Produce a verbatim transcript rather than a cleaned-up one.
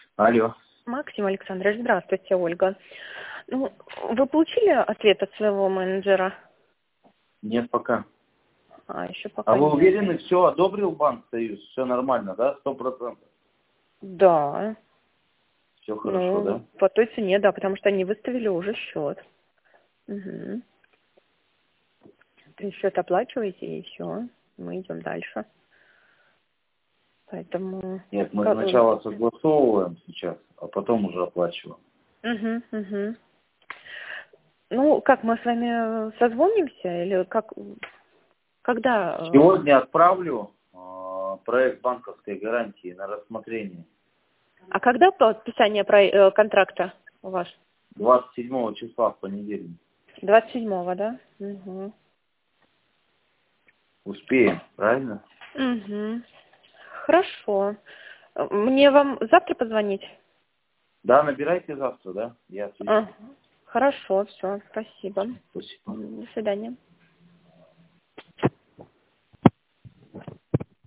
Алло. Максим Александрович, здравствуйте, Ольга. Ну, вы получили ответ от своего менеджера? Нет пока. А, еще пока А вы нет. уверены, все одобрил Банк Союз? Все нормально, да? Сто процентов? Да. Все хорошо, Ну, да? по той цене, да, потому что они выставили уже счет. Угу. Счет оплачиваете, и все. Мы идем дальше. Поэтому... Нет, мы Как... сначала согласовываем сейчас, а потом уже оплачиваем. Угу, угу. Ну, как, мы с вами созвонимся? Или как... Когда... Сегодня отправлю э, проект банковской гарантии на рассмотрение. А когда подписание про... э, контракта у вас? двадцать седьмого числа в понедельник. двадцать седьмого, да? Угу. Успеем, правильно? Угу. Хорошо. Мне вам завтра позвонить? Да, набирайте завтра, да? Я отвечу. А, хорошо, все, спасибо. Спасибо. До свидания.